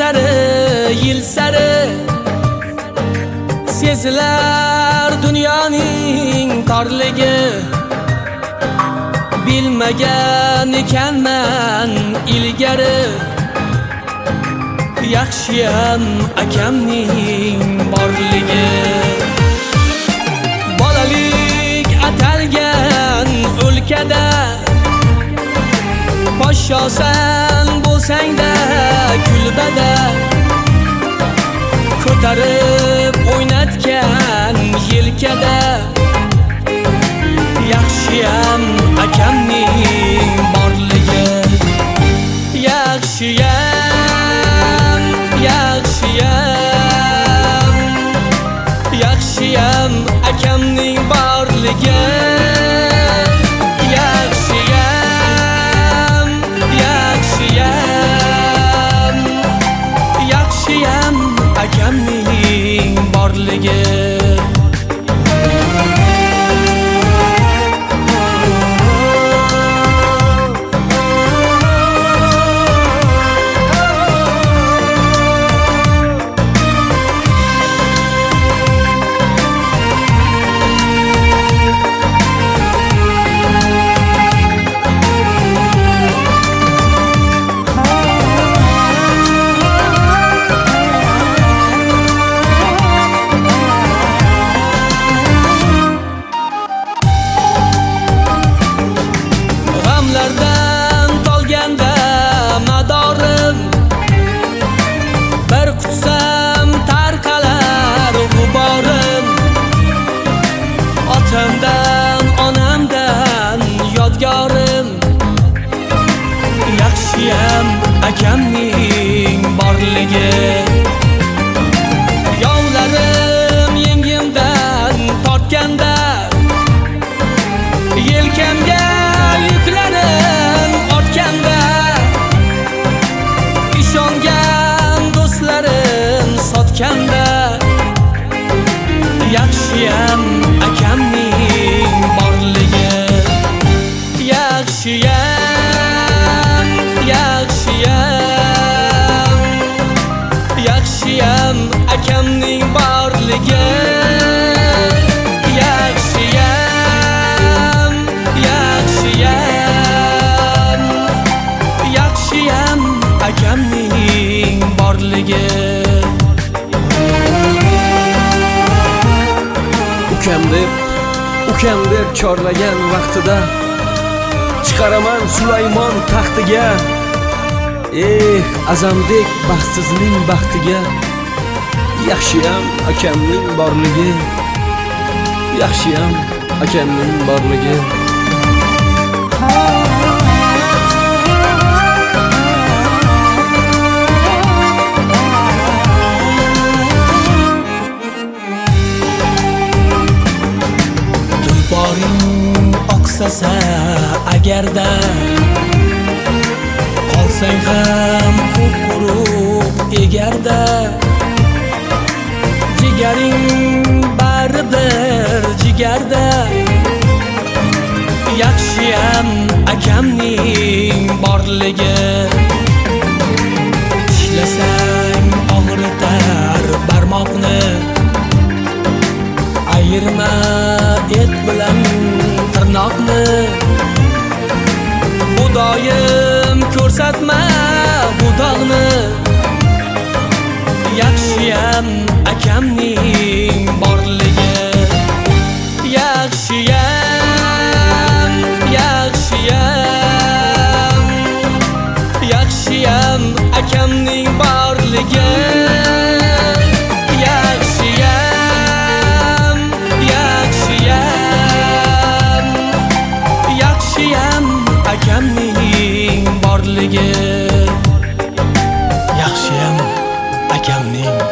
yil sari sezilar dunyoning torligi. Bilmagan ekanman ilgari, yaxshiyam akamning borligi. Bolalik atalgan o'lkada podshosan bo'lsang-da kulbada, ko'tarib o'ynatgan yelkada, yaxshiyam akamning borligi. Yaxshiyam, yaxshiyam, yaxshiyam akamning borligi. Yaxshiyam, yaxshiyam, yaxshiyam akamning borligi. G'amlardan tolganda madorim, bir qutsam tarqalar g'uborim. Otamdan, onamdan yodgorim, yaxshiyam akamning borligi. Yovlarim yengimdan tortganda, yelkamga yuklarim ortganda, ishongan do'stlarim sotganda, yaxshiyam akamning borligi. Yaxshiyam, yaxshiyam, yaxshiyam akamning borligi. Yaxshiyam, yaxshiyam, yaxshiyam akamning borligi. Ukam deb chorlagan vaqtida chiqaraman Sulaymon taxtiga. Azamdek baxtsizning baxtiga, yaxshiyam akamning borligi. Yaxshiyam akamning borligi. Tulporing oqsasa agarda, qolsang ham quruq egarda, jigaring baribir jigarda, yaxshiyam akamning borligi. Tishlasang og'ritar barmoqni, ayirma et bilan tirnoqni. Xudoyim ko'rsatma bu dog'ni, yaxshiyam akamning borligi. Yaxshiyam, yaxshiyam, yaxshiyam akamning borligi. Yaxshiyam, yaxshiyam, yaxshiyam akamning borligi. Yaxshiyam akamning